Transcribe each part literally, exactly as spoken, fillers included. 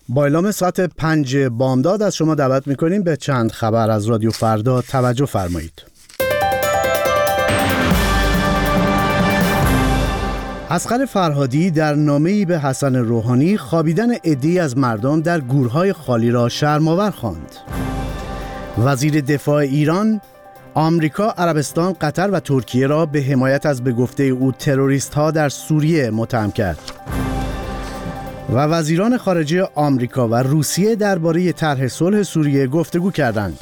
با اعلام ساعت پنج بامداد از شما دعوت میکنیم به چند خبر از رادیو فردا توجه فرمایید. اصغر فرهادی در نامه‌ای به حسن روحانی خوابیدن عده‌ای از مردم در گورهای خالی را شرم‌آور خواند. وزیر دفاع ایران آمریکا، عربستان، قطر و ترکیه را به حمایت از به گفته او تروریست‌ها در سوریه متهم کرد. و وزیران خارجه آمریکا و روسیه درباره طرح صلح سوریه گفتگو کردند.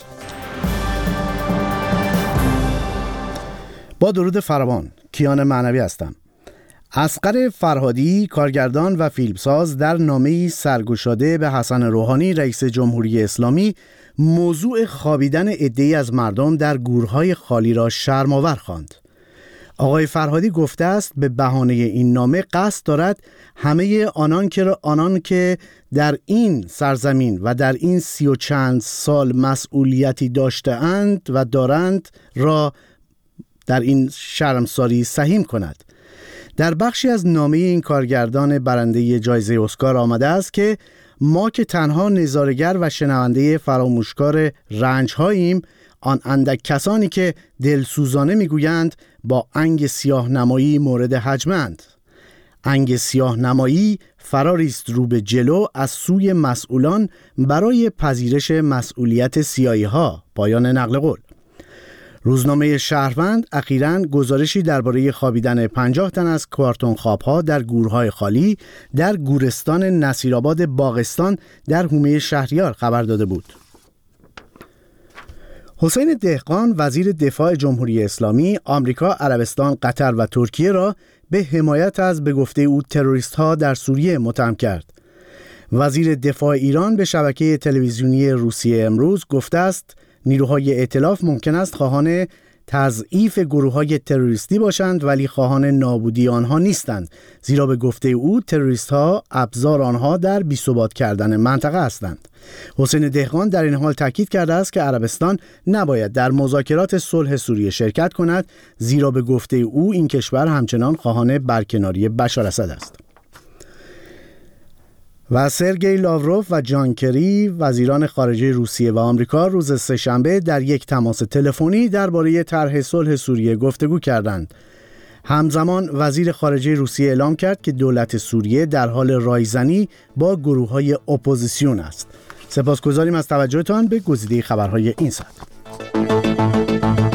با درود فراوان، کیان معنوی هستم. اصغر فرهادی، کارگردان و فیلمساز، در نامه‌ای سرگشاده به حسن روحانی رئیس جمهوری اسلامی موضوع خوابیدن عده‌ای از مردم در گورهای خالی را شرم‌آور خواند. آقای فرهادی گفته است به بهانه این نامه قصد دارد همه آنان که آنان که در این سرزمین و در این سی و چند سال مسئولیتی داشته‌اند و دارند را در این شرمساری سهیم کند. در بخشی از نامه این کارگردان برنده جایزه اسکار آمده است که ما که تنها نظاره‌گر و شنونده فراموشکار رنج‌هاییم، آن اندک کسانی که دلسوزانه میگویند با انگ سیاه نمایی مورد هجمند. انگ سیاه نمایی فراریست رو به جلو از سوی مسئولان برای پذیرش مسئولیت سیاهی ها. پایان نقل قول. روزنامه شهروند اخیراً گزارشی درباره خوابیدن پنجاه تن از کارتون خواب‌ها در گورهای خالی در گورستان نصیرآباد باغستان در حومه شهریار خبر داده بود. حسین دهقان، وزیر دفاع جمهوری اسلامی، آمریکا، عربستان، قطر و ترکیه را به حمایت از به گفته او تروریست‌ها در سوریه متهم کرد. وزیر دفاع ایران به شبکه تلویزیونی روسیه امروز گفته است نیروهای ائتلاف ممکن است خواهان تضعیف گروه‌های تروریستی باشند ولی خواهان نابودی آنها نیستند، زیرا به گفته او تروریست‌ها ابزار آنها در بی‌ثبات کردن منطقه هستند. حسین دهقان در این حال تاکید کرده است که عربستان نباید در مذاکرات صلح سوریه شرکت کند، زیرا به گفته او این کشور همچنان خواهان برکناری بشار اسد است. و سرگئی لاوروف و جان کری، وزیران خارجه روسیه و آمریکا، روز سه‌شنبه در یک تماس تلفنی درباره طرح صلح سوریه گفتگو کردند. همزمان وزیر خارجه روسیه اعلام کرد که دولت سوریه در حال رایزنی با گروه‌های اپوزیسیون است. سپاسگزاریم از توجهتان به گزیده خبرهای این ساعت.